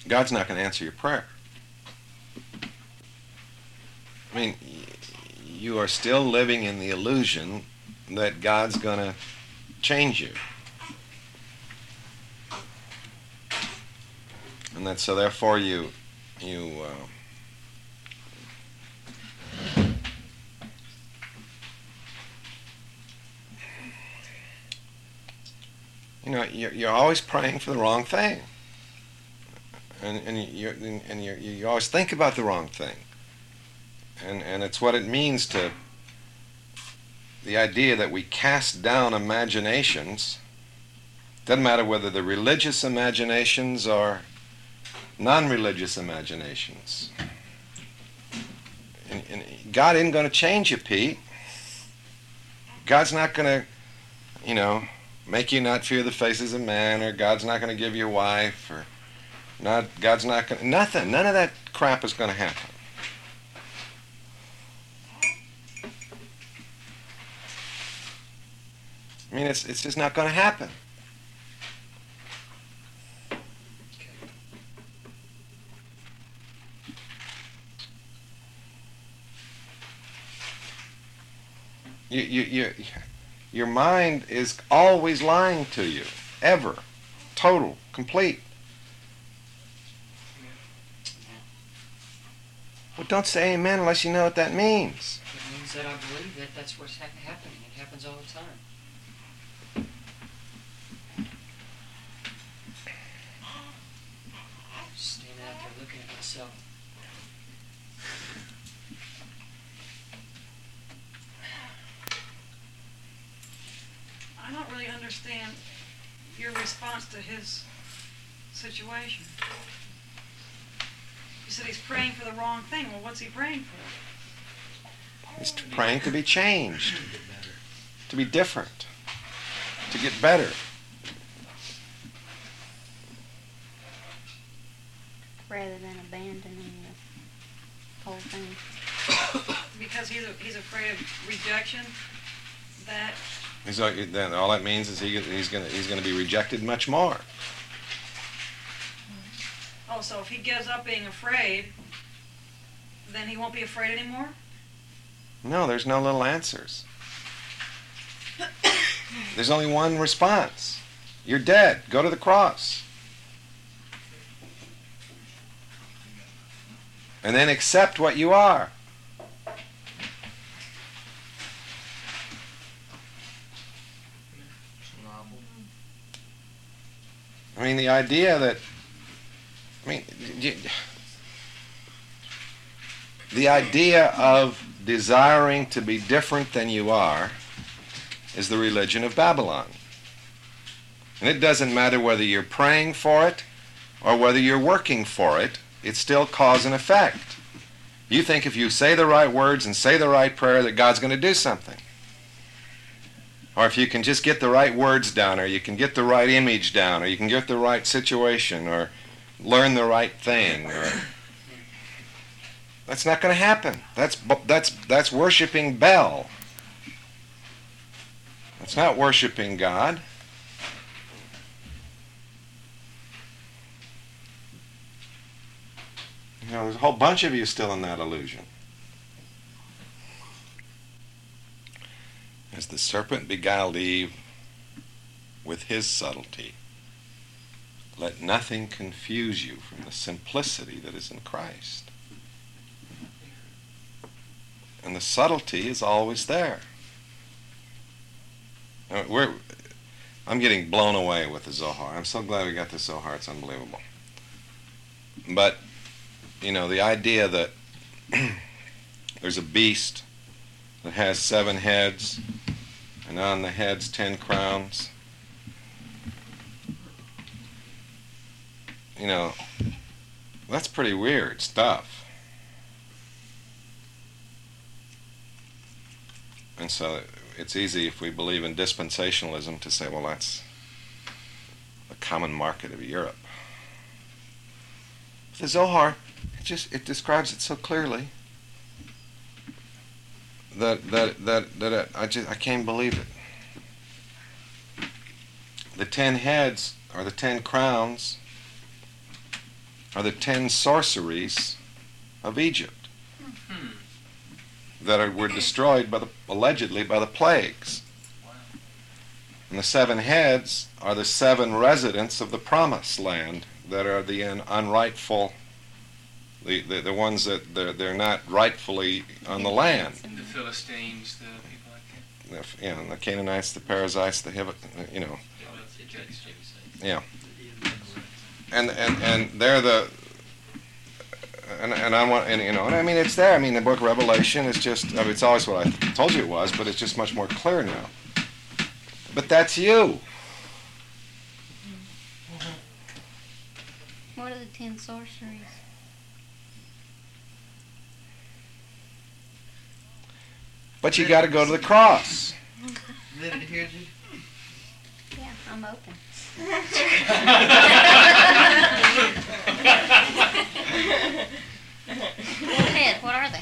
God's not going to answer your prayer. I mean, you are still living in the illusion that God's going to change you. And that so therefore you you're always praying for the wrong thing, and you always think about the wrong thing, and it's what it means to the idea that we cast down imaginations. Doesn't matter whether they're religious imaginations or non-religious imaginations. And God isn't going to change you, Pete. God's not going to, make you not fear the faces of man, or God's not going to give you a wife, or God's not going to, nothing. None of that crap is going to happen. I mean, it's just not going to happen. Your mind is always lying to you, ever, total, complete. Well, don't say amen unless you know what that means. It means that I believe that that's what's happening. It happens all the time. Standing out there looking at myself. I don't really understand your response to his situation. You said he's praying for the wrong thing. Well, what's he praying for? He's praying to be changed, to be different, to get better. Rather than abandoning the whole thing. Because he's afraid of rejection. That. Then all that means is he's going to be rejected much more. Oh, so if he gives up being afraid, then he won't be afraid anymore? No, there's no little answers. There's only one response. You're dead. Go to the cross. And then accept what you are. I mean, the idea that, the idea of desiring to be different than you are is the religion of Babylon. And it doesn't matter whether you're praying for it or whether you're working for it, it's still cause and effect. You think if you say the right words and say the right prayer that God's going to do something. Or if you can just get the right words down, or you can get the right image down, or you can get the right situation, or learn the right thing, or that's not going to happen. That's worshiping Bel. That's not worshiping God. There's a whole bunch of you still in that illusion. As the serpent beguiled Eve with his subtlety, let nothing confuse you from the simplicity that is in Christ. And the subtlety is always there. I'm getting blown away with the Zohar. I'm so glad we got the Zohar. It's unbelievable. But, the idea that there's a beast that has 7 heads, and on the heads 10 crowns. That's pretty weird stuff. And so it's easy, if we believe in dispensationalism, to say, well, that's the common market of Europe. The Zohar, it describes it so clearly that I can't believe it. The 10 heads, or the 10 crowns, are the 10 sorceries of Egypt that were destroyed allegedly by the plagues. And the 7 heads are the 7 residents of the promised land that are the unrightful, the ones that they're not rightfully on the land. The Philistines, the people like that. The Canaanites, the Perizzites, the yeah. And they're the and I want and I mean it's there. I mean the book of Revelation is just it's always what I told you it was, but it's just much more clear now. But that's you. What are the 10 sorceries? But you got to go to the cross. Did it hear you? Yeah, I'm open. Go ahead, what are they?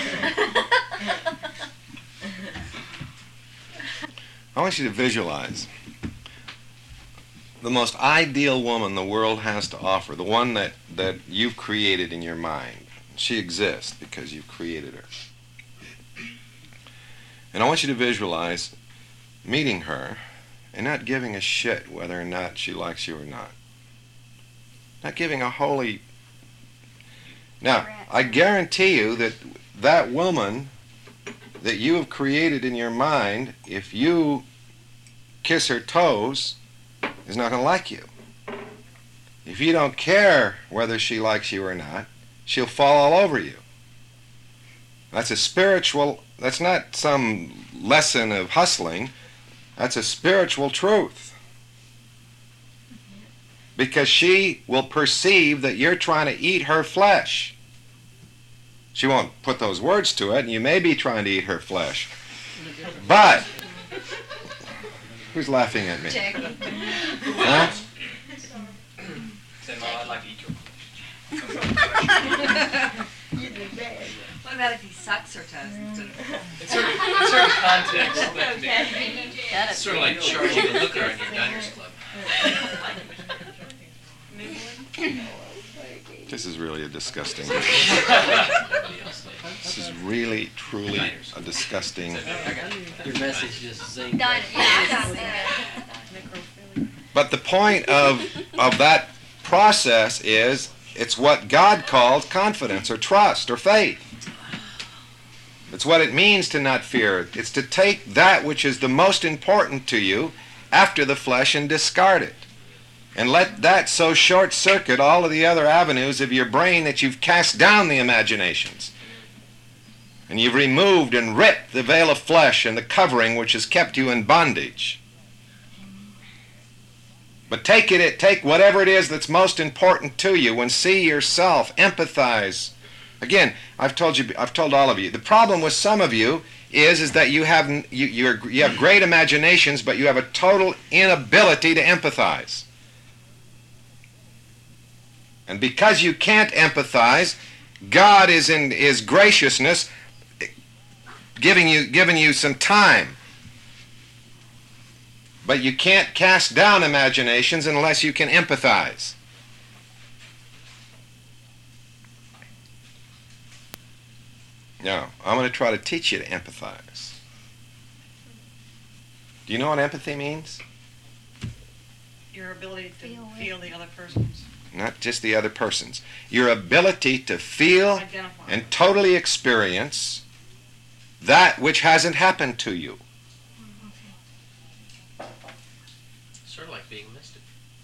I want you to visualize the most ideal woman the world has to offer, the one that you've created in your mind. She exists because you've created her. And I want you to visualize meeting her and not giving a shit whether or not she likes you or not. Not giving a holy... Now, I guarantee you that that woman that you have created in your mind, if you kiss her toes, is not going to like you. If you don't care whether she likes you or not, she'll fall all over you. That's a spiritual, that's not some lesson of hustling, that's a spiritual truth. Because she will perceive that you're trying to eat her flesh. She won't put those words to it, and you may be trying to eat her flesh. But, who's laughing at me? Huh? Say, Mom, I'd like to eat your What about if he sucks her toes? In certain contexts, it's sort of like charging a hooker in your diners club. This is really a disgusting... This is really, truly a disgusting... Your message just zinc. But the point of that process is, it's what God called confidence or trust or faith. It's what it means to not fear. It's to take that which is the most important to you after the flesh and discard it. And let that so short-circuit all of the other avenues of your brain that you've cast down the imaginations. And you've removed and ripped the veil of flesh and the covering which has kept you in bondage. But take whatever it is that's most important to you and see yourself, empathize. Again, I've told all of you, the problem with some of you is that you have great imaginations, but you have a total inability to empathize. And because you can't empathize, God is in His graciousness giving you some time. But you can't cast down imaginations unless you can empathize. Now, I'm going to try to teach you to empathize. Do you know what empathy means? Your ability to feel the other person's. Not just the other person's. Your ability to feel Identify. and totally experience that which hasn't happened to you. Sort of like being a mystic.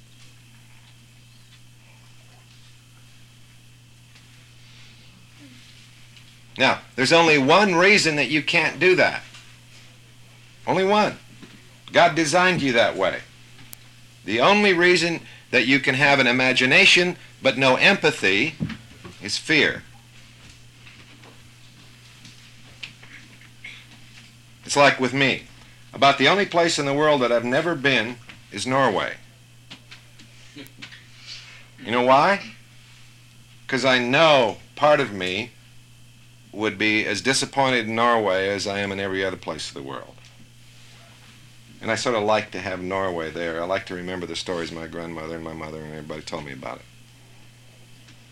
Now, there's only one reason that you can't do that. Only one. God designed you that way. The only reason that you can have an imagination but no empathy is fear. It's like with me. About the only place in the world that I've never been is Norway. You know why? Because I know part of me would be as disappointed in Norway as I am in every other place of the world. And I sort of like to have Norway there. I like to remember the stories my grandmother and my mother and everybody told me about it.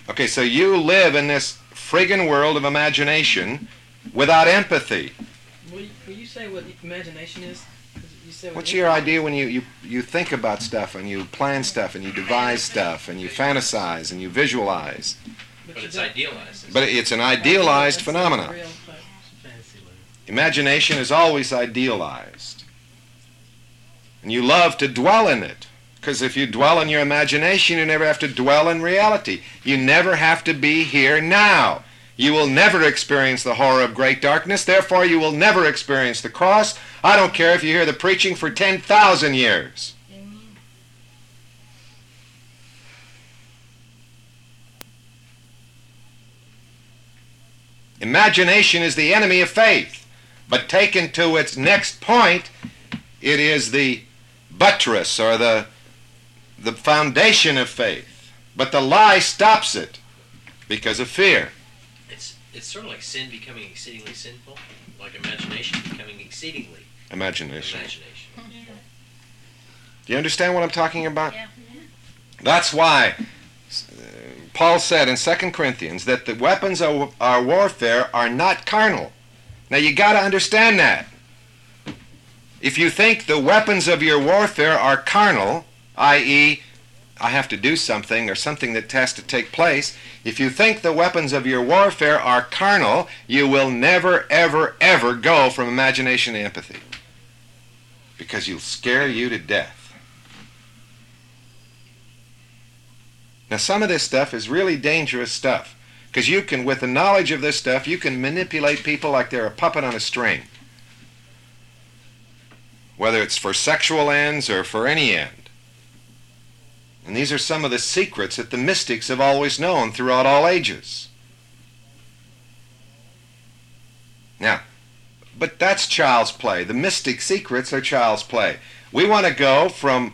Okay, so you live in this friggin' world of imagination without empathy. Will you say what imagination is? 'Cause you said What's your idea when you think about stuff and you plan stuff and you devise stuff and you fantasize and you visualize? But it's idealized. But it's an idealized phenomenon. Real fantasy land. Imagination is always idealized. And you love to dwell in it. Because if you dwell in your imagination, you never have to dwell in reality. You never have to be here now. You will never experience the horror of great darkness. Therefore, you will never experience the cross. I don't care if you hear the preaching for 10,000 years. Imagination is the enemy of faith. But taken to its next point, it is the buttress or the foundation of faith. But the lie stops it because of fear. It's sort of like sin becoming exceedingly sinful, like imagination becoming exceedingly Imagination. imagination. Do you understand what I'm talking about? Yeah. That's why Paul said in 2 Corinthians that the weapons of our warfare are not carnal. Now you got to understand that. If you think the weapons of your warfare are carnal, i.e., I have to do something or something that has to take place, if you think the weapons of your warfare are carnal, you will never, ever, ever go from imagination to empathy. Because you'll scare you to death. Now some of this stuff is really dangerous stuff. Because you can, with the knowledge of this stuff, you can manipulate people like they're a puppet on a string. Whether it's for sexual ends or for any end. And these are some of the secrets that the mystics have always known throughout all ages. Now, but that's child's play. The mystic secrets are child's play. We want to go from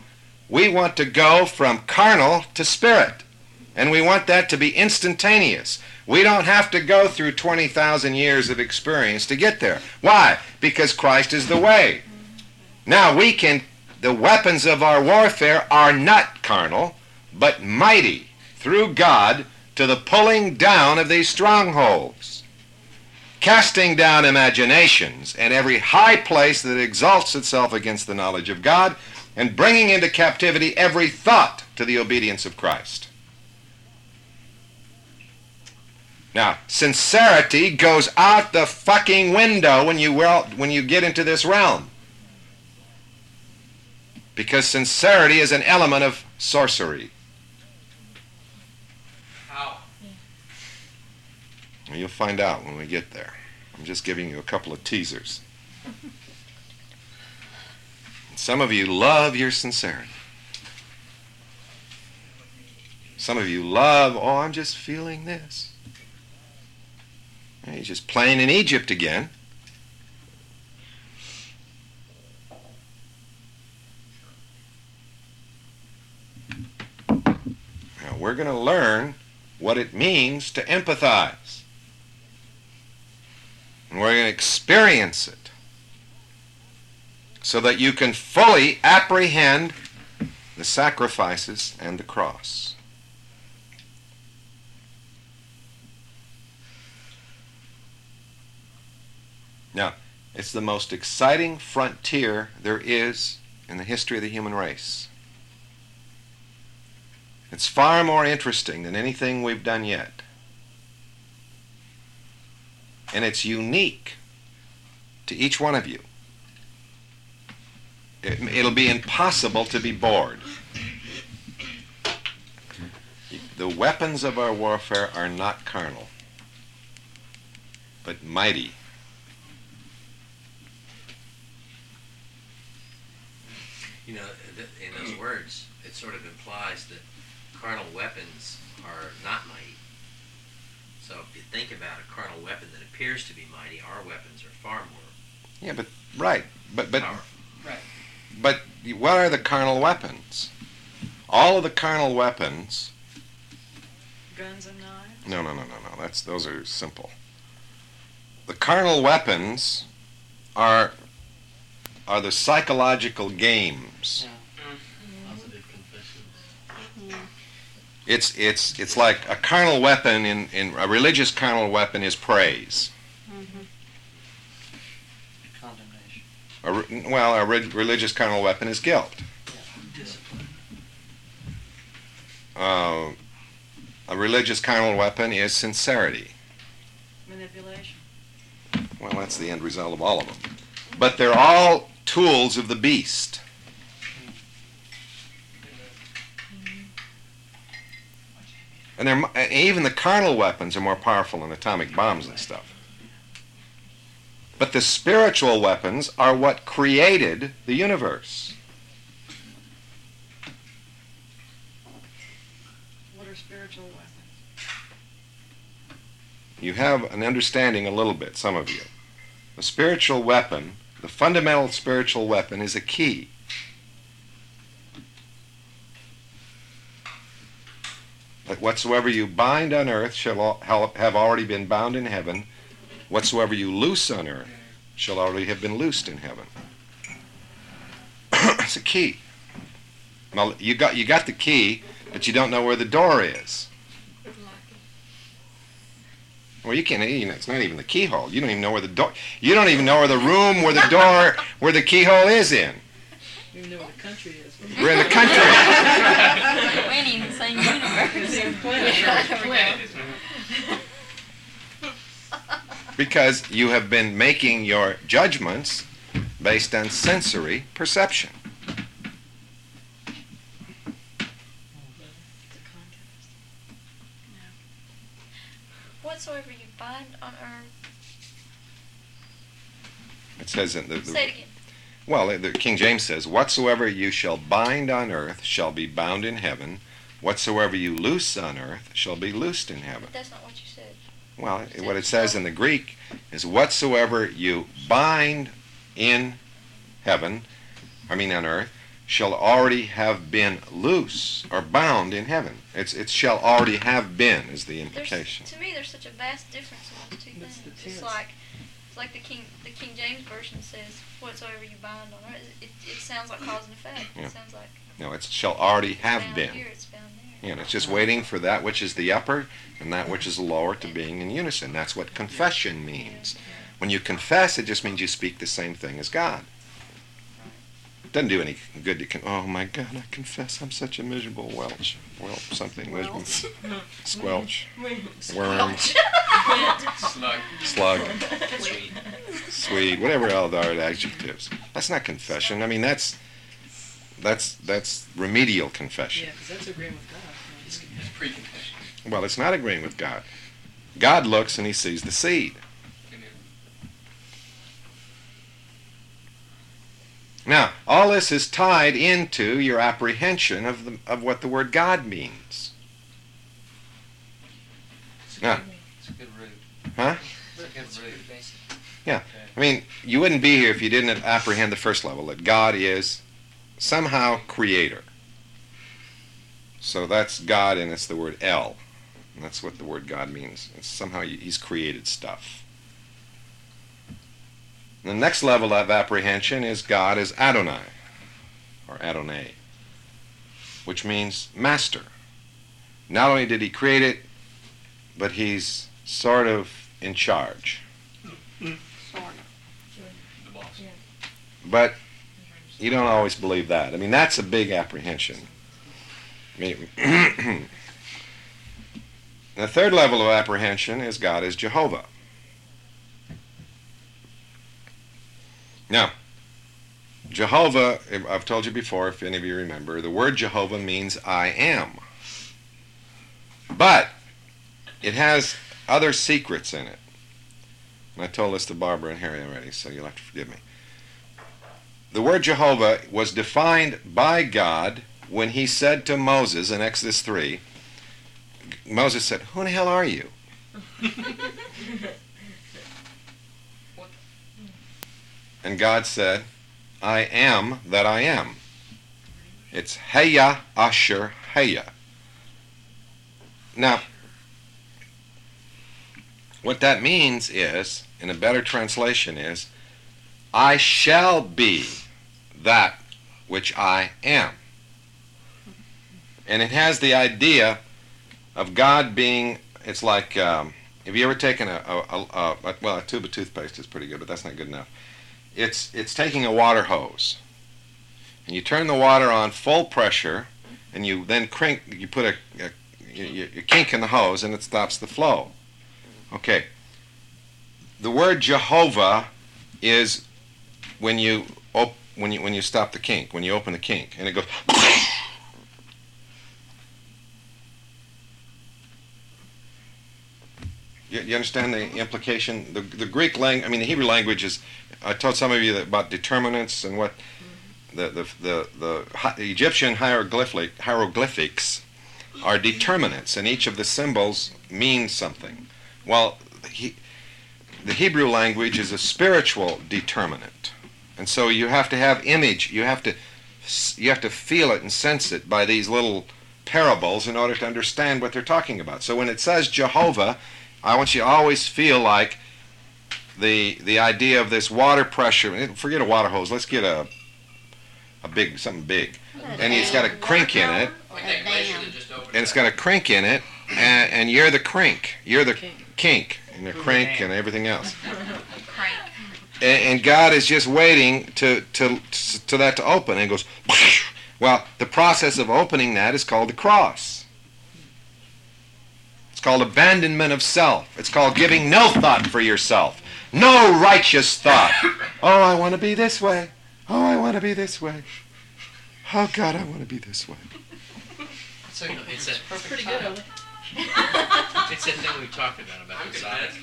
carnal to spirit. And we want that to be instantaneous. We don't have to go through 20,000 years of experience to get there. Why? Because Christ is the way. Now the weapons of our warfare are not carnal, but mighty through God to the pulling down of these strongholds, casting down imaginations and every high place that exalts itself against the knowledge of God, and bringing into captivity every thought to the obedience of Christ. Now, sincerity goes out the fucking window when you get into this realm. Because sincerity is an element of sorcery. How? And you'll find out when we get there. I'm just giving you a couple of teasers. Some of you love your sincerity. Some of you love, oh, I'm just feeling this. You're just playing in Egypt again. Now we're going to learn what it means to empathize. And we're going to experience it so that you can fully apprehend the sacrifices and the cross. Now, it's the most exciting frontier there is in the history of the human race. It's far more interesting than anything we've done yet. And it's unique to each one of you. It'll be impossible to be bored. The weapons of our warfare are not carnal, but mighty. You know, in those words, it sort of implies that carnal weapons are not mighty. So if you think about a carnal weapon that appears to be mighty, our weapons are far more. Yeah, but right, but powerful. Right. But what are the carnal weapons? All of the carnal weapons. Guns and knives? No. Those are simple. The carnal weapons are the psychological games. Positive confessions. It's like a carnal weapon in a religious carnal weapon is praise. Condemnation. A religious carnal weapon is guilt. Discipline. A religious carnal weapon is sincerity. Manipulation. Well, that's the end result of all of them. But they're all tools of the beast. And even the carnal weapons are more powerful than atomic bombs and stuff. But the spiritual weapons are what created the universe. What are spiritual weapons? You have an understanding a little bit, some of you. The spiritual weapon, the fundamental spiritual weapon is a key. That whatsoever you bind on earth shall have already been bound in heaven. Whatsoever you loose on earth shall already have been loosed in heaven. It's a key. Well, you got the key, but you don't know where the door is. Well, you can't. It's not even the keyhole. You don't even know where the door. You don't even know where the room where the door where the keyhole is in. You know where the country is. We're in the country. We ain't even the same universe. Same planet. Because you have been making your judgments based on sensory perception. Whatsoever you bind on earth. It says in the Say it again. well, the King James says, "Whatsoever you shall bind on earth shall be bound in heaven. Whatsoever you loose on earth shall be loosed in heaven." But that's not what you said. Well, what it says in the Greek is, "Whatsoever you bind in heaven, on earth, shall already have been loose or bound in heaven." It shall already have been is the implication. To me, there's such a vast difference in those two That's the things. tense. It's like the King James version says, "Whatsoever you bind on earth." It sounds like cause and effect. Yeah. It sounds like No, it shall already have bound been. here, it's bound there. And it's just waiting for that which is the upper and that which is the lower to being in unison. That's what confession means. When you confess, it just means you speak the same thing as God. It doesn't do any good to oh my God, I confess I'm such a miserable welch. Well, something miserable. Squelch. Worm. Slug. Sweet. Swede. Whatever all the other adjectives. That's not confession. That's remedial confession. Yeah, because that's agreeing with God. It's pre-confession. Well, it's not agreeing with God. God looks and he sees the seed. Amen. Now, all this is tied into your apprehension of what the word God means. It's a Yeah. good, it's a good root. Huh? It's a good It's root. pretty basic. Yeah. You wouldn't be here if you didn't apprehend the first level, that God is somehow creator. So that's God, and it's the word El. And that's what the word God means. It's somehow he's created stuff. The next level of apprehension is God is Adonai, or Adonai, which means master. Not only did he create it, but he's sort of in charge. Sort of. The boss. But you don't always believe that. That's a big apprehension. The third level of apprehension is God is Jehovah. Now, Jehovah, I've told you before, if any of you remember, the word Jehovah means I am. But it has other secrets in it. And I told this to Barbara and Harry already, so you'll have to forgive me. The word Jehovah was defined by God when he said to Moses in Exodus 3, Moses said, "Who in the hell are you?" And God said, "I am that I am." It's Heya Asher Heya. Now, what that means is, in a better translation is, I shall be that which I am. And it has the idea of God being, it's like, have you ever taken a tube of toothpaste is pretty good, but that's not good enough. It's taking a water hose, and you turn the water on full pressure, and you then you put you kink in the hose, and it stops the flow. Okay. The word Jehovah is when you stop the kink, when you open the kink, and it goes. You understand the implication? The Greek language, I mean the Hebrew language is. I told some of you about determinants and what the Egyptian hieroglyphics are determinants, and each of the symbols means something. Well, the Hebrew language is a spiritual determinant, and so you have to have image. You have to feel it and sense it by these little parables in order to understand what they're talking about. So when it says Jehovah, I want you to always feel like the idea of this water pressure. Forget a water hose. Let's get something big, and it's got a crink in it, Like that glacier that just opened and it's up. got a crink in it, and you're the crink. You're the kink, and the crink, and everything else. And God is just waiting to that to open, and it goes. Well, the process of opening that is called the cross. It's called abandonment of self. It's called giving no thought for yourself. No righteous thought. Oh, I want to be this way. Oh, I want to be this way. Oh, God, I want to be this way. So, it's that Pretty good, Owen. it's that thing we talked about the Zodic.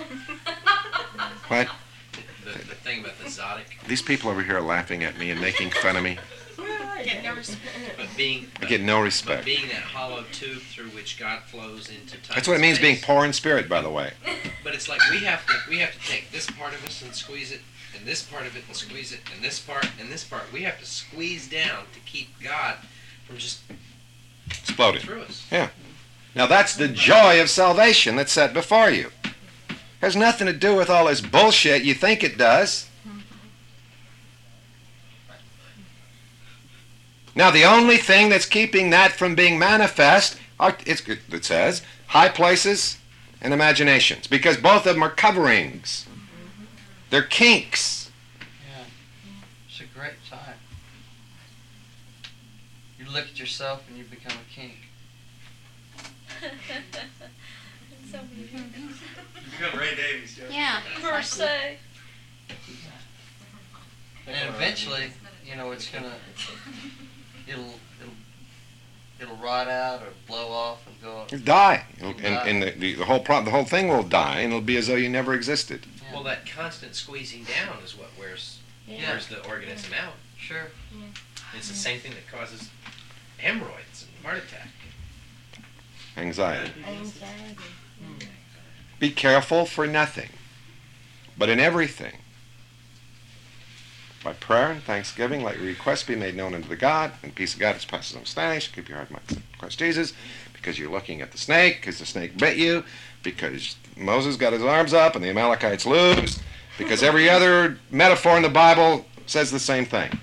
What? The thing about the Zodic. These people over here are laughing at me and making fun of me. But being I get no but respect. being that hollow tube through which God flows into time. That's what it and means being space. poor in spirit, by the way. But it's like we have to take this part of us and squeeze it, and this part of it and squeeze it, and this part and this part. We have to squeeze down to keep God from just Exploding. through us. Now that's the joy of salvation that's set before you. Has nothing to do with all this bullshit you think it does. Now the only thing that's keeping that from being manifest are, it says, high places and imaginations, because both of them are coverings. They're kinks. Yeah. It's a great time. You look at yourself and you become a kink. So many things. Become Ray Davies, Joe. Yeah. Per se. And eventually, it's gonna, it'll rot out or blow off and go. You'll die. You'll And the whole thing will die, and it'll be as though you never existed. Yeah. Well, that constant squeezing down is what wears the organism out. Sure. It's the same thing that causes hemorrhoids and heart attack. Anxiety. Be careful for nothing, but in everything. By prayer and thanksgiving, let your requests be made known unto the God, and peace of God which passes understanding shall keep your heart and mind in Christ Jesus, because you're looking at the snake, because the snake bit you, because Moses got his arms up and the Amalekites lose, because every other metaphor in the Bible says the same thing.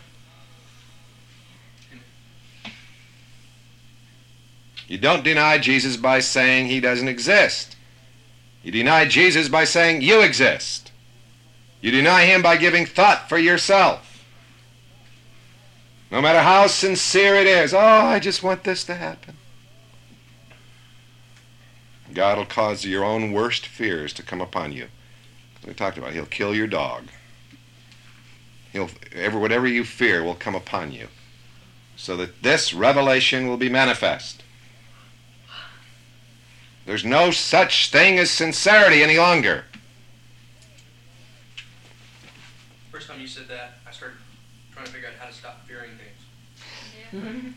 You don't deny Jesus by saying he doesn't exist. You deny Jesus by saying you exist. You deny him by giving thought for yourself. No matter how sincere it is, oh, I just want this to happen. God will cause your own worst fears to come upon you. We talked about, he'll kill your dog. Whatever you fear will come upon you, so that this revelation will be manifest. There's no such thing as sincerity any longer. First time you said that, I started trying to figure out how to stop fearing things.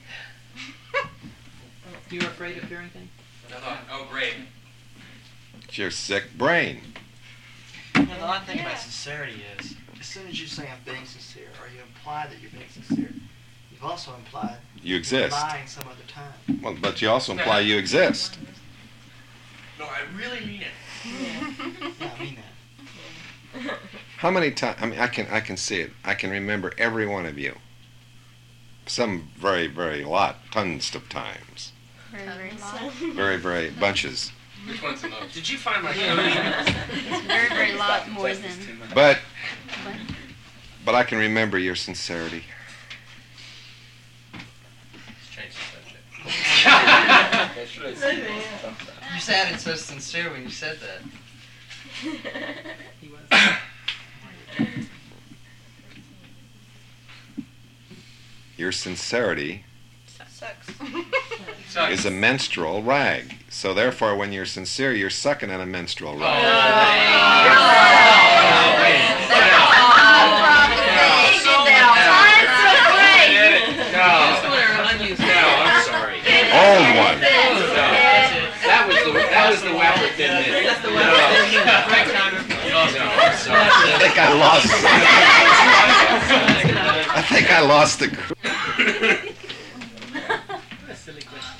You were afraid of hearing things? And I thought, oh great. It's your sick brain. The odd thing about sincerity is, as soon as you say I'm being sincere, or you imply that you're being sincere, you've also implied You exist. you're lying some other time. Well, but you also imply you exist. No, I really mean it. Yeah, I mean that. How many times? I mean, I can see it. I can remember every one of you. Some very, very lot, tons of times. Very, very Tons. lot. Very, very bunches. Which one's the most? Did you find my It's very, very lot more than. But But but I can remember your sincerity. Let's change the subject. You sounded so sincere when you said that. He was. Your sincerity Sucks. is a menstrual rag. So therefore, when you're sincere, you're sucking on a menstrual rag. I'm sorry. Old one. That was the Wapper 10 minutes. That's the one. Right timer. I'm sorry. I think I lost. I think I lost the. That's a silly question.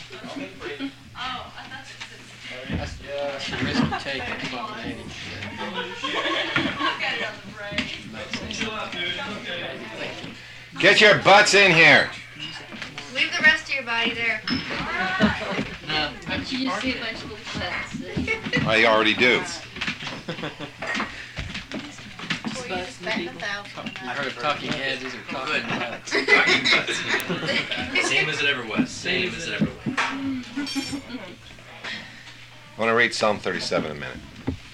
That's the risk you take at spontaneity. Get your butts in here. Leave the rest of your body there. No, You just see a bunch of little butts. I already do. before you just spent $1,000. I heard of talking heads, these are talking Good. butts. Talking butts. Same as it ever was. Same as it ever was. I want to read Psalm 37 a minute.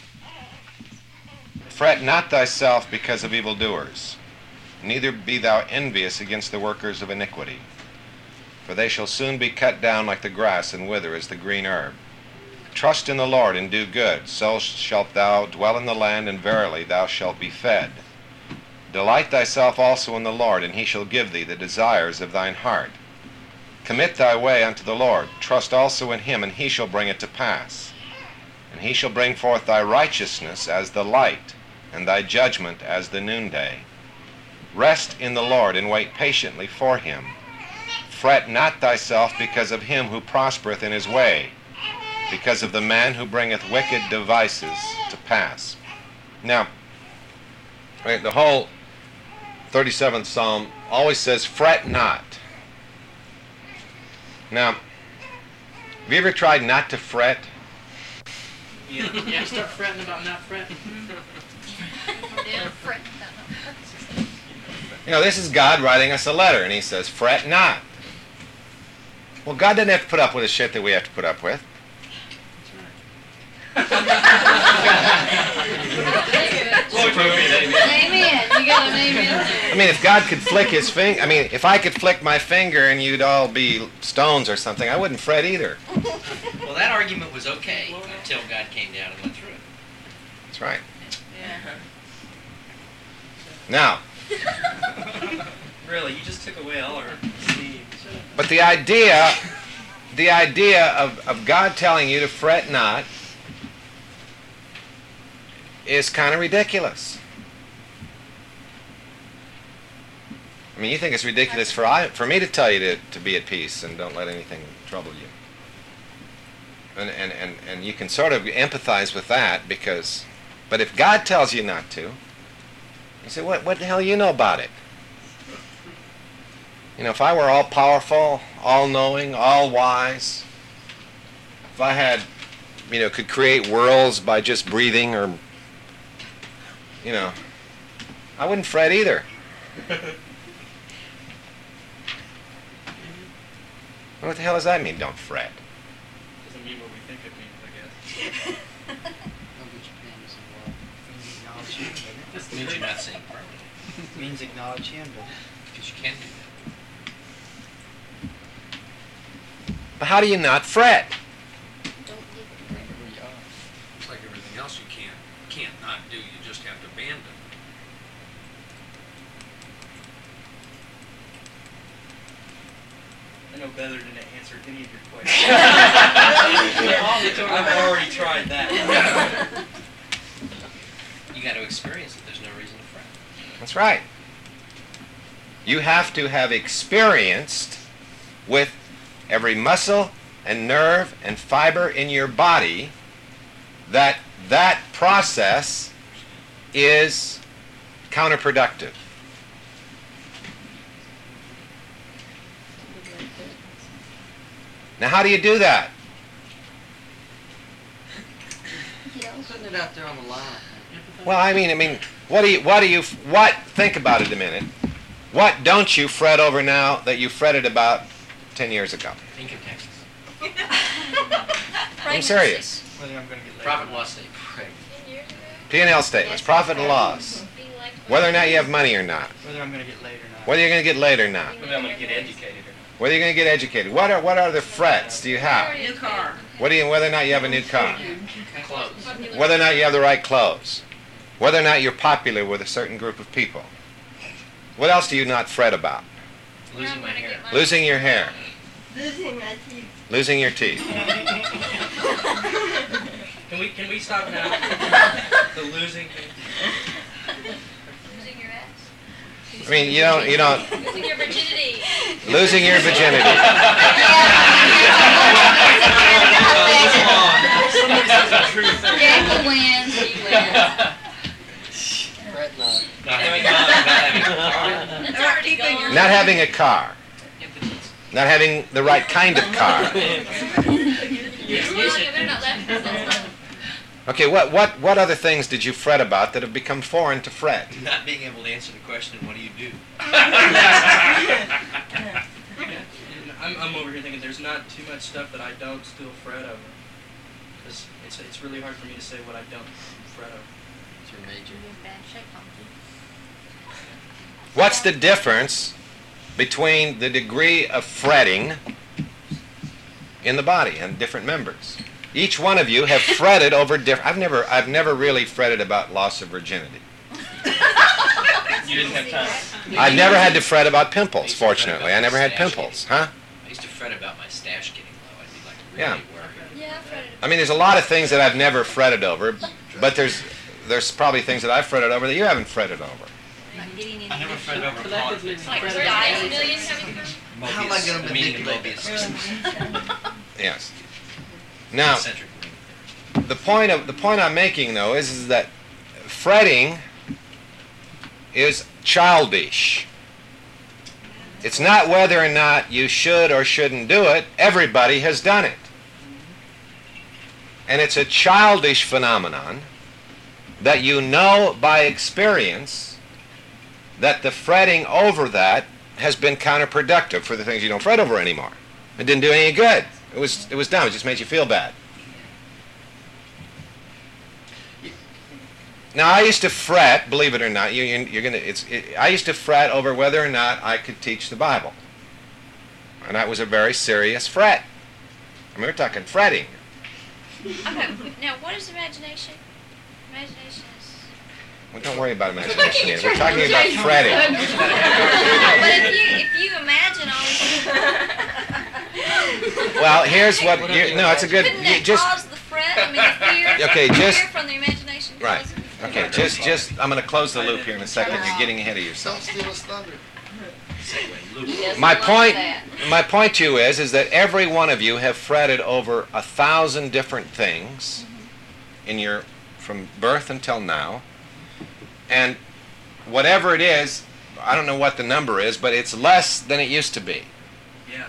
Fret not thyself because of evildoers, neither be thou envious against the workers of iniquity. For they shall soon be cut down like the grass and wither as the green herb. Trust in the Lord and do good, so shalt thou dwell in the land, and verily thou shalt be fed. Delight thyself also in the Lord, and he shall give thee the desires of thine heart. Commit thy way unto the Lord, trust also in him, and he shall bring it to pass. And he shall bring forth thy righteousness as the light, and thy judgment as the noonday. Rest in the Lord, and wait patiently for him. Fret not thyself because of him who prospereth in his way, because of the man who bringeth wicked devices to pass. Now, the whole 37th Psalm always says, fret not. Now, have you ever tried not to fret? Yeah, start fretting about not fretting. Yeah, fret. You know, this is God writing us a letter, and he says, fret not. Well, God doesn't have to put up with the shit that we have to put up with. Amen. You got an amen? I mean, if God could flick his finger, if I could flick my finger and you'd all be stones or something, I wouldn't fret either. Well, that argument was okay until God came down and went through it. That's right. Yeah. Now, Really, you just took away all our seeds. but the idea of God telling you to fret not is kind of ridiculous. I mean, you think it's ridiculous for me to tell you to be at peace and don't let anything trouble you. And you can sort of empathize with that but if God tells you not to, you say, what the hell do you know about it? You know, if I were all powerful, all knowing, all wise, if I had, could create worlds by just breathing or, I wouldn't fret either. What the hell does that mean, don't fret? Doesn't mean what we think it means, I guess. Don't get your panties involved. Means acknowledge him, doesn't it? It means you're not saying permanent, Means acknowledge him, doesn't it? because you can do that. But how do you not fret? It's like everything else you can't not do, you just have to abandon. I know better than to answer any of your questions. I've already tried that. You got to experience it. There's no reason to fret. That's right. You have to have experienced with every muscle and nerve and fiber in your body that process is counterproductive. Now, how do you do that? Putting it out there on the line. Well, I mean, think about it a minute. What don't you fret over now that you fretted about 10 years ago? Income taxes. I'm serious. Whether I'm going to get laid. Profit and loss statement. P&L statements, profit and loss. Whether or not you have money or not. Whether I'm going to get laid or not. Whether you're going to get laid or not. Maybe I'm going to get educated or not. Whether you're going to get educated. What are the frets do you have? New car. Whether or not you have a new car. Clothes. Whether or not you have the right clothes. Whether or not you're popular with a certain group of people. What else do you not fret about? Losing my hair. Losing your hair. Losing my teeth. Losing your teeth. Can we stop now? The losing thing. Losing your ass. I mean, you don't. Losing your virginity. Losing your virginity. Somebody says a true thing. Jackie wins. He wins. Fret not. Not having a That's already gone. Not having a car. Not having the right kind of car. They're not laughing. Okay, what other things did you fret about that have become foreign to fret? Not being able to answer the question, what do you do? I'm over here thinking there's not too much stuff that I don't still fret over. Because it's really hard for me to say what I don't fret over. It's your major. What's the difference between the degree of fretting in the body and different members? Each one of you have fretted over different. I've never really fretted about loss of virginity. You didn't have time. I've never had to fret about pimples. Fortunately, I never had pimples. Huh? I used to fret about my stash getting low. I'd be like Yeah. really worried. Yeah, I've fretted. I mean, there's a lot of things that I've never fretted over, but there's probably things that I've fretted over that you haven't fretted over. I never fretted over Collectively, politics. Like fretted dying about- million coming from. How am I going to The meaning of manipulate Mobius. this? Yes. Now, Eccentric. the point I'm making though is that fretting is childish. It's not whether or not you should or shouldn't do it. Everybody has done it. And it's a childish phenomenon that you know by experience that the fretting over that has been counterproductive for the things you don't fret over anymore. It didn't do any good. It was dumb. It just made you feel bad. Now, I used to fret, believe it or not, I used to fret over whether or not I could teach the Bible. And that was a very serious fret. I mean, we're talking fretting. Okay, now what is imagination? Imagination is... Well, don't worry about imagination yet. We're talking about fretting. But if you imagine all these... Well, here's what, it's a good, Couldn't that cause the fret? I mean, the fear, Okay, the just- fear from the imagination Right. causes- Okay, I'm going to close the loop here in a second. You're getting ahead of yourself. Don't steal his thunder. My point to you is that every one of you have fretted over 1,000 different things from birth until now, and whatever it is, I don't know what the number is, but it's less than it used to be. Yeah.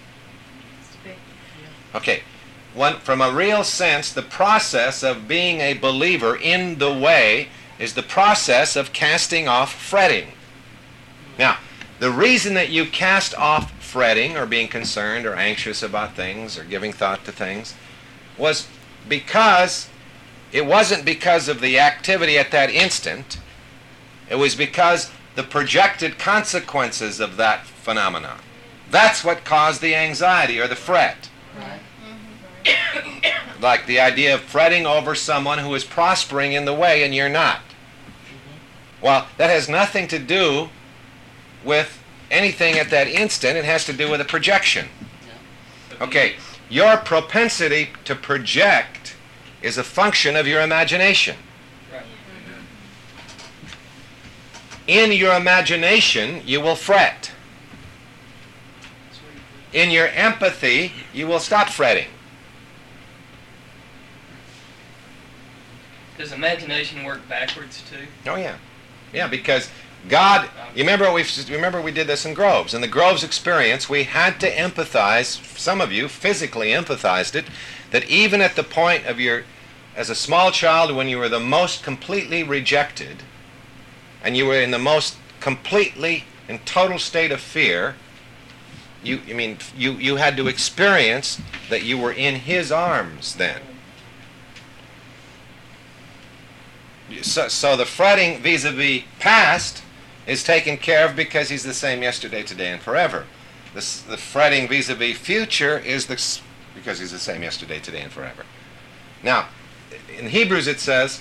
Okay, from a real sense, the process of being a believer in the way is the process of casting off fretting. Now, the reason that you cast off fretting or being concerned or anxious about things or giving thought to things was because it wasn't because of the activity at that instant. It was because the projected consequences of that phenomenon. That's what caused the anxiety or the fret. Like the idea of fretting over someone who is prospering in the way and you're not. Well, that has nothing to do with anything at that instant. It has to do with a projection. Okay, your propensity to project is a function of your imagination. In your imagination, you will fret. In your empathy, you will stop fretting. Does imagination work backwards too? Oh yeah. Yeah, because God, you remember we did this in Groves. In the Groves experience, we had to empathize, some of you physically empathized it, that even at the point of as a small child, when you were the most completely rejected, and you were in the most completely and total state of fear, you had to experience that you were in His arms then. So the fretting vis-a-vis past is taken care of because He's the same yesterday, today, and forever. The fretting vis-a-vis future is because He's the same yesterday, today, and forever. Now, in Hebrews it says,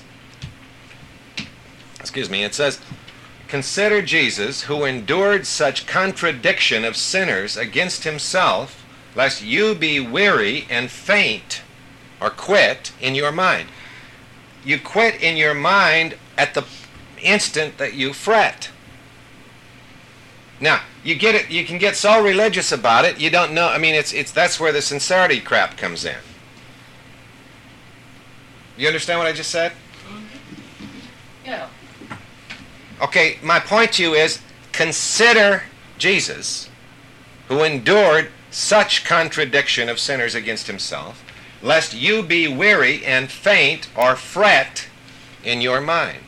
consider Jesus, who endured such contradiction of sinners against Himself, lest you be weary and faint or quit in your mind. You quit in your mind at the instant that you fret. Now, you can get so religious about it, you don't know. That's where the sincerity crap comes in. You understand what I just said? Yeah. Okay, my point to you is, consider Jesus, who endured such contradiction of sinners against Himself, lest you be weary and faint or fret in your mind.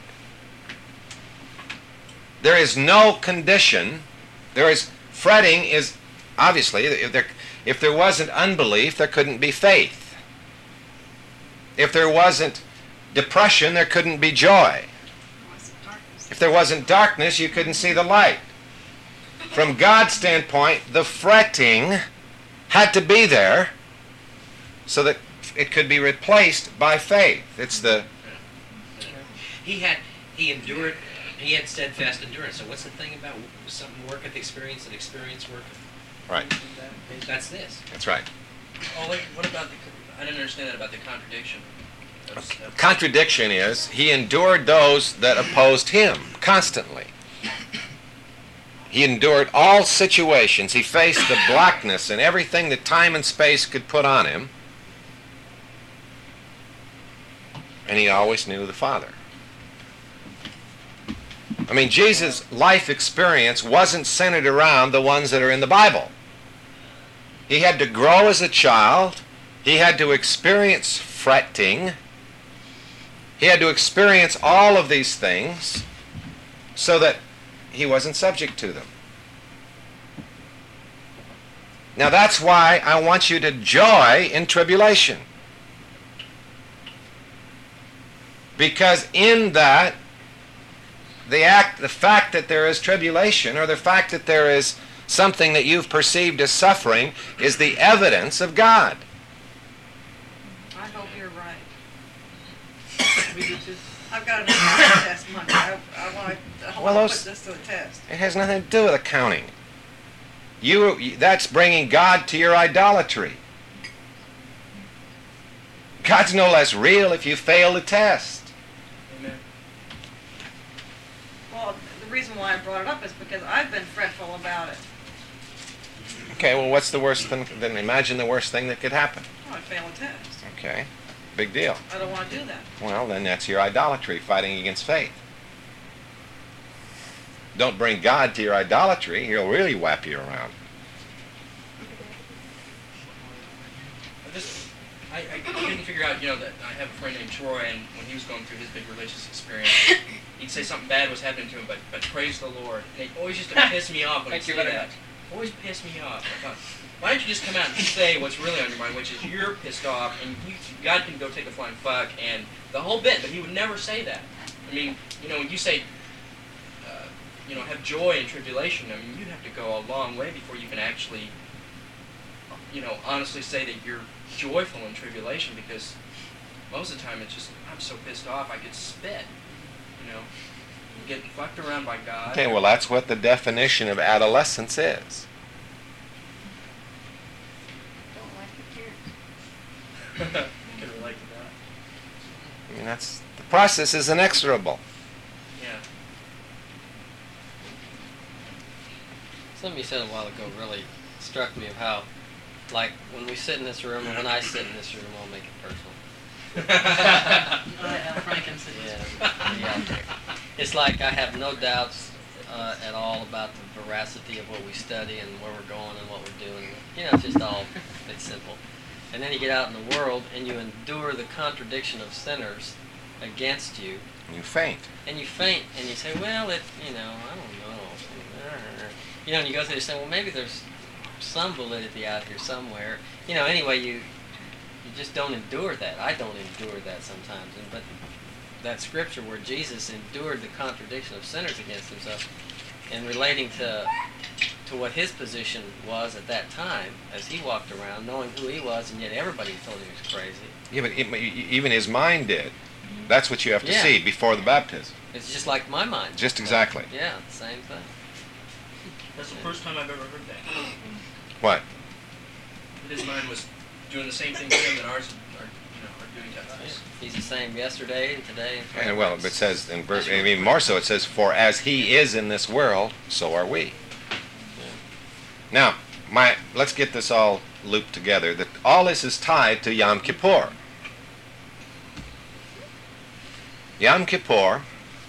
There is no condition. Fretting is, obviously, if there wasn't unbelief, there couldn't be faith. If there wasn't depression, there couldn't be joy. If there wasn't darkness, you couldn't see the light. From God's standpoint, the fretting had to be there so that it could be replaced by faith. He endured. He had steadfast endurance. So what's the thing about something worketh experience and experience worketh? Right. That's this. That's right. Oh, wait, what about I didn't understand that about the contradiction. Contradiction is, He endured those that opposed Him constantly. He endured all situations. He faced the blackness and everything that time and space could put on Him. And He always knew the Father. Jesus' life experience wasn't centered around the ones that are in the Bible. He had to grow as a child. He had to experience fretting. He had to experience all of these things so that he wasn't subject to them. Now that's why I want you to joy in tribulation. Because in that, the fact that there is tribulation, or the fact that there is something that you've perceived as suffering, is the evidence of God. I hope you're right. We do too. I've got an accounting test Monday. I want to put this to the test. It has nothing to do with accounting. That's bringing God to your idolatry. God's no less real if you fail the test. Amen. Well, the reason why I brought it up is because I've been fretful about it. Okay, well, what's the worst thing? Then imagine the worst thing that could happen. Oh, I fail a test. Okay, big deal. I don't want to do that. Well, then that's your idolatry, fighting against faith. Don't bring God to your idolatry, He'll really whap you around. I couldn't figure out, that I have a friend named Troy, and when he was going through his big religious experience, he'd say something bad was happening to him, but praise the Lord. And it always used to piss me off when he'd say that. Always pissed me off. I thought, why don't you just come out and say what's really on your mind, which is you're pissed off, and God can go take a flying fuck, and the whole bit, but he would never say that. When you say, have joy in tribulation, you have to go a long way before you can actually, honestly say that you're joyful in tribulation, because most of the time it's just, I'm so pissed off I could spit, getting fucked around by God. Okay, well that's what the definition of adolescence is. Don't like your tears. Can relate to that. That's the process is inexorable. Yeah. Something you said a while ago really struck me of how, like, when we sit in this room, and when I sit in this room, I'll make it personal. Frankenstein. Yeah. It's like I have no doubts at all about the veracity of what we study and where we're going and what we're doing. You know, it's just all, it's simple. And then you get out in the world and you endure the contradiction of sinners against you. You faint. And you faint and you say, well, I don't know. You know, and you go through this saying, well, maybe there's some validity out here somewhere. You know, anyway, you just don't endure that. I don't endure that sometimes. But that scripture where Jesus endured the contradiction of sinners against himself and relating to what his position was at that time as he walked around, knowing who he was, and yet everybody told him he was crazy. Yeah, but even his mind did. That's what you have to see before the baptism. It's just like my mind. Just exactly. Yeah, same thing. That's the first time I've ever heard that. What? That his mind was doing the same thing to him that ours are doing to us. Yeah. He's the same yesterday and today and forever. And well, it says in verse, I mean, more so it says, for as he is in this world, so are we. Yeah. Now, let's get this all looped together. That all this is tied to Yom Kippur. Yom Kippur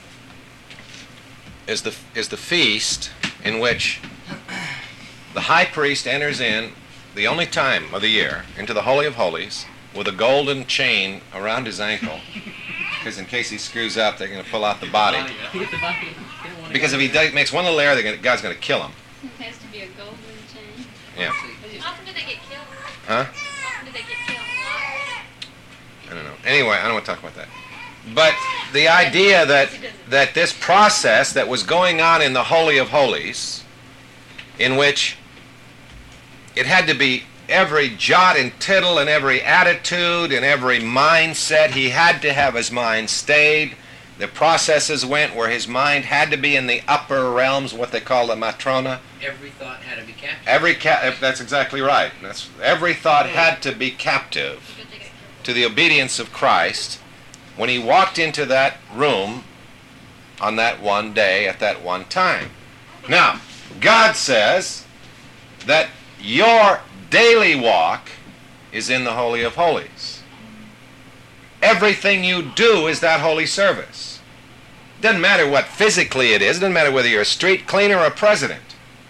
is the feast in which the high priest enters in the only time of the year into the Holy of Holies with a golden chain around his ankle, because in case he screws up, they're going to pull out the body. Because if he makes one little error, God's going to kill him. It has to be a golden chain. Yeah. How often do they get killed? Huh? How often do they get killed? I don't know. Anyway, I don't want to talk about that. But the idea that this process that was going on in the Holy of Holies, in which it had to be every jot and tittle and every attitude and every mindset, he had to have his mind stayed. The processes went where his mind had to be in the upper realms, what they call the matrona. Every thought had to be captured. That's exactly right. Every thought had to be captive to the obedience of Christ when he walked into that room on that one day at that one time. Now, God says that your daily walk is in the Holy of Holies. Everything you do is that holy service. Doesn't matter what physically it is. It doesn't matter whether you're a street cleaner or a president.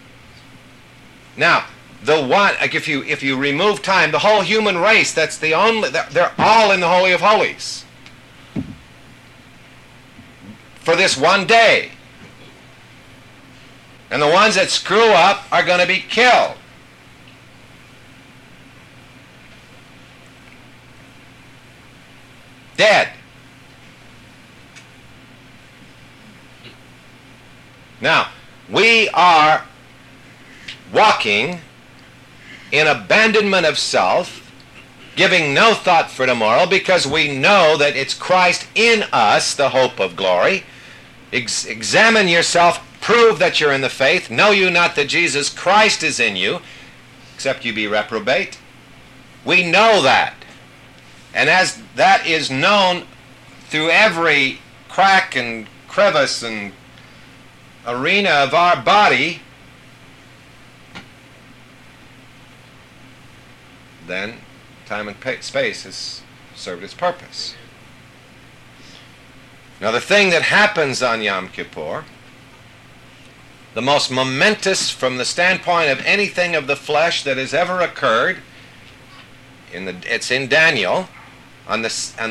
Now, if you remove time, the whole human race, they're all in the Holy of Holies for this one day. And the ones that screw up are going to be killed. Dead. Now, we are walking in abandonment of self, giving no thought for tomorrow, because we know that it's Christ in us, the hope of glory. Examine yourself, prove that you're in the faith. Know you not that Jesus Christ is in you, except you be reprobate? We know that. And as that is known through every crack and crevice and arena of our body, then time and space has served its purpose. Now, the thing that happens on Yom Kippur, the most momentous from the standpoint of anything of the flesh that has ever occurred, it's in Daniel, in the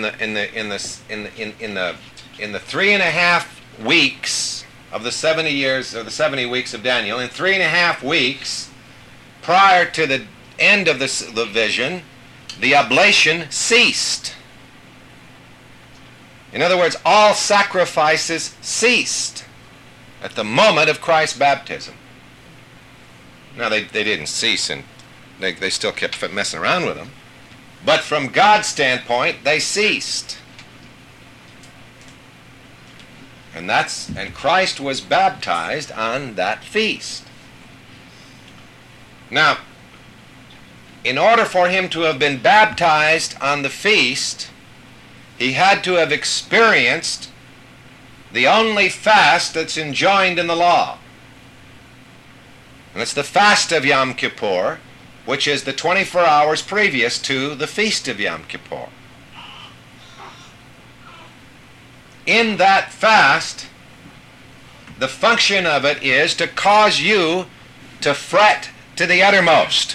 3.5 weeks of the 70 years, or the 70 weeks of Daniel. In 3.5 weeks prior to the end of the vision, the oblation ceased. In other words, all sacrifices ceased at the moment of Christ's baptism. Now, they didn't cease, and they still kept messing around with them. But from God's standpoint, they ceased. And Christ was baptized on that feast. Now, in order for him to have been baptized on the feast, he had to have experienced the only fast that's enjoined in the law. And it's the fast of Yom Kippur, which is the 24 hours previous to the feast of Yom Kippur. In that fast, the function of it is to cause you to fret to the uttermost,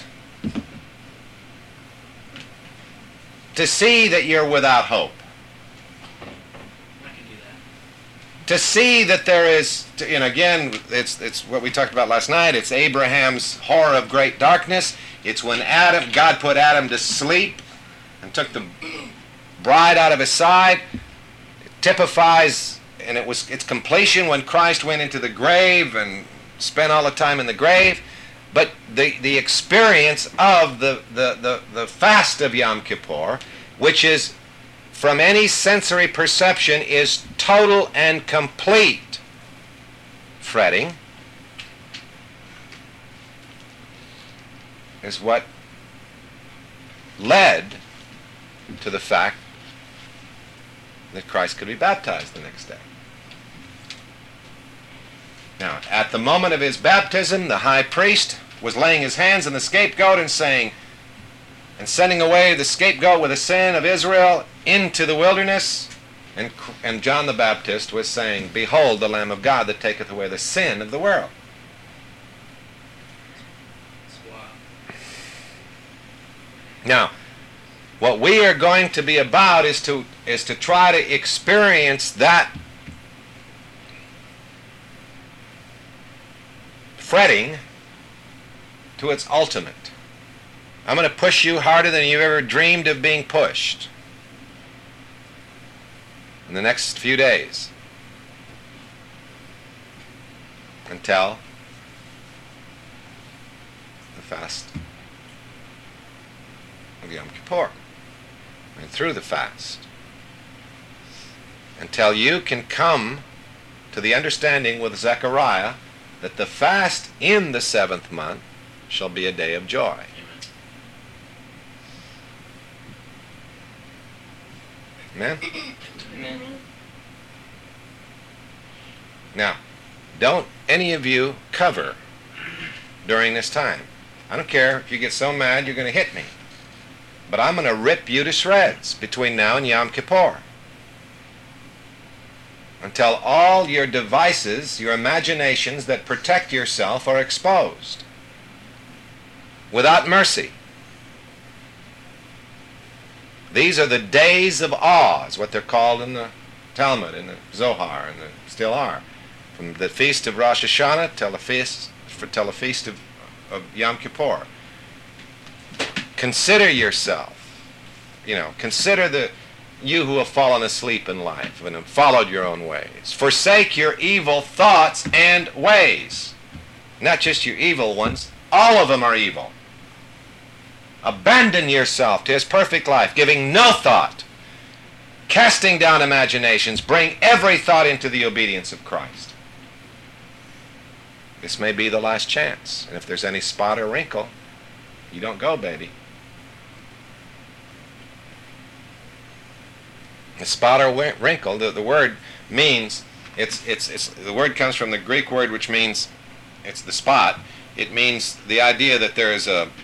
to see that you're without hope, I can do that. to see that there is, and again, it's what we talked about last night. It's Abraham's horror of great darkness. It's when God put Adam to sleep and took the bride out of his side. It typifies, and its completion when Christ went into the grave and spent all the time in the grave. But the experience of the fast of Yom Kippur, which is from any sensory perception, is total and complete fretting, is what led to the fact that Christ could be baptized the next day. Now, at the moment of his baptism, the high priest was laying his hands on the scapegoat and saying, and sending away the scapegoat with the sin of Israel into the wilderness. And John the Baptist was saying, "Behold the Lamb of God that taketh away the sin of the world." Now, what we are going to be about is to try to experience that fretting to its ultimate. I'm going to push you harder than you've ever dreamed of being pushed in the next few days until the fast of Yom Kippur, and through the fast, until you can come to the understanding with Zechariah that the fast in the 7th month shall be a day of joy. Amen? Amen. Now, don't any of you cover during this time. I don't care if you get so mad you're going to hit me. But I'm going to rip you to shreds between now and Yom Kippur, until all your devices, your imaginations that protect yourself are exposed without mercy. These are the days of awe, is what they're called in the Talmud, in the Zohar, and they still are. From the feast of Rosh Hashanah till the feast of Yom Kippur. Consider yourself, consider you who have fallen asleep in life and have followed your own ways. Forsake your evil thoughts and ways. Not just your evil ones, all of them are evil. Abandon yourself to his perfect life, giving no thought, casting down imaginations, bring every thought into the obedience of Christ. This may be the last chance, and if there's any spot or wrinkle, you don't go, baby. A spot or wrinkle, the word means, the word comes from the Greek word which means, it's the spot. It means the idea that there is a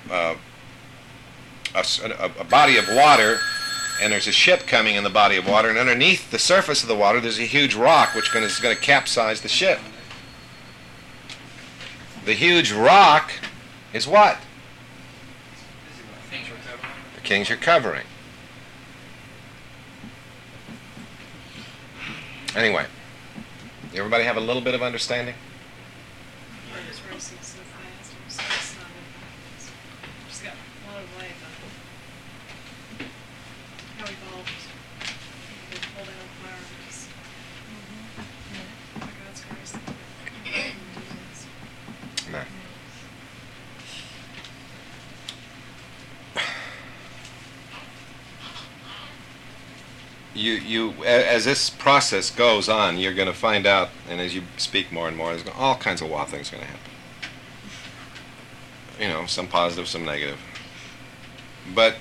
body of water, and there's a ship coming in the body of water, and underneath the surface of the water there's a huge rock which is going to capsize the ship. The huge rock is what? The kings you're covering. Anyway, everybody have a little bit of understanding? I'm just racing so fast. I'm so excited. Just got a lot of way about how evolved. Hold out fire. Just, by God's grace. No. You as this process goes on, you're going to find out, and as you speak more and more, there's all kinds of wild things going to happen. Some positive, some negative. But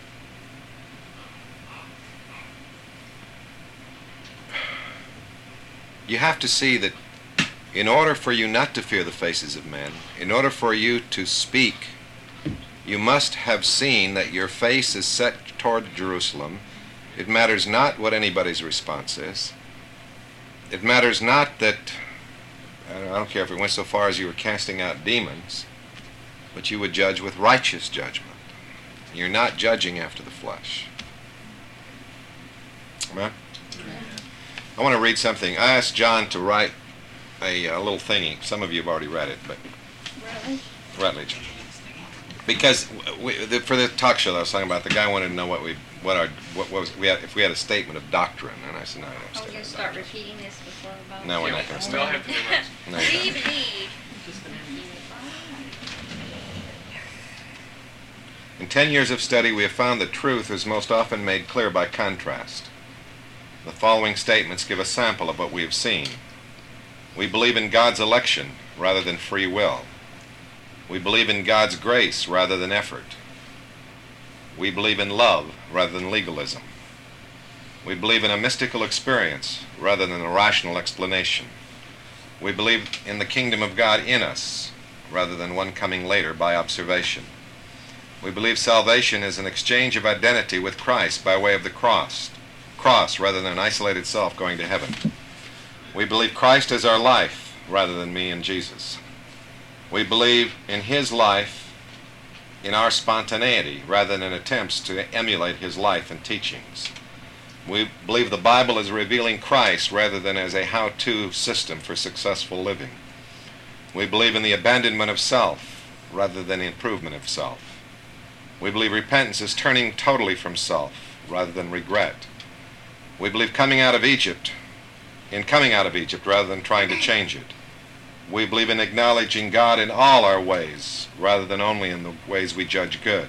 you have to see that in order for you not to fear the faces of men, in order for you to speak, you must have seen that your face is set toward Jerusalem. It matters not what anybody's response is. It matters not that I don't care if it went so far as you were casting out demons, but you would judge with righteous judgment. You're not judging after the flesh. Amen? I want to read something. I asked John to write a little thingy. Some of you have already read it, but Rutledge. Because for the talk show that I was talking about, the guy wanted to know if we had a statement of doctrine, and I said no. Are we going to start repeating this before about? No, we're not going to We all start. have to do that. No, We you're not. believe. In 10 years of study, we have found that truth is most often made clear by contrast. The following statements give a sample of what we have seen. We believe in God's election rather than free will. We believe in God's grace rather than effort. We believe in love rather than legalism. We believe in a mystical experience rather than a rational explanation. We believe in the kingdom of God in us rather than one coming later by observation. We believe salvation is an exchange of identity with Christ by way of the cross rather than an isolated self going to heaven. We believe Christ is our life rather than me and Jesus. We believe in his life in our spontaneity rather than in attempts to emulate his life and teachings. We believe the Bible is revealing Christ rather than as a how-to system for successful living. We believe in the abandonment of self rather than the improvement of self. We believe repentance is turning totally from self rather than regret. We believe coming out of Egypt rather than trying to change it. We believe in acknowledging God in all our ways rather than only in the ways we judge good.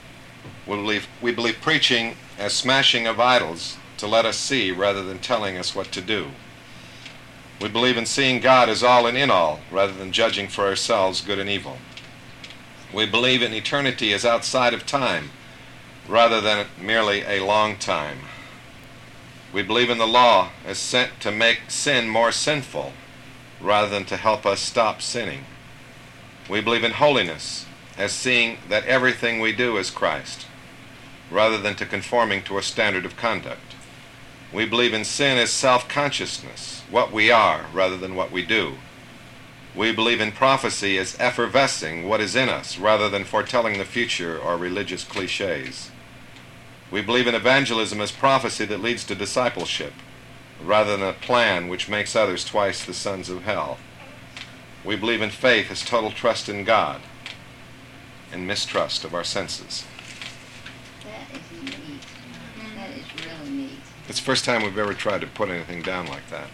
We believe preaching as smashing of idols to let us see rather than telling us what to do. We believe in seeing God as all and in all rather than judging for ourselves good and evil. We believe in eternity as outside of time rather than merely a long time. We believe in the law as sent to make sin more sinful rather than to help us stop sinning. We believe in holiness as seeing that everything we do is Christ rather than to conforming to a standard of conduct. We believe in sin as self-consciousness, what we are rather than what we do. We believe in prophecy as effervescing what is in us rather than foretelling the future or religious cliches. We believe in evangelism as prophecy that leads to discipleship rather than a plan which makes others twice the sons of hell. We believe in faith as total trust in God and mistrust of our senses. That is neat. That is really neat. It's the first time we've ever tried to put anything down like that.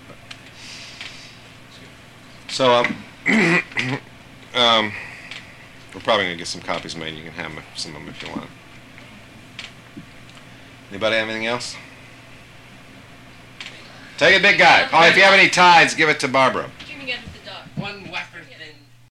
So, we're probably going to get some copies made. You can have some of them if you want. Anybody have anything else? Take it, big guy. Oh, if you have any tides, give it to Barbara.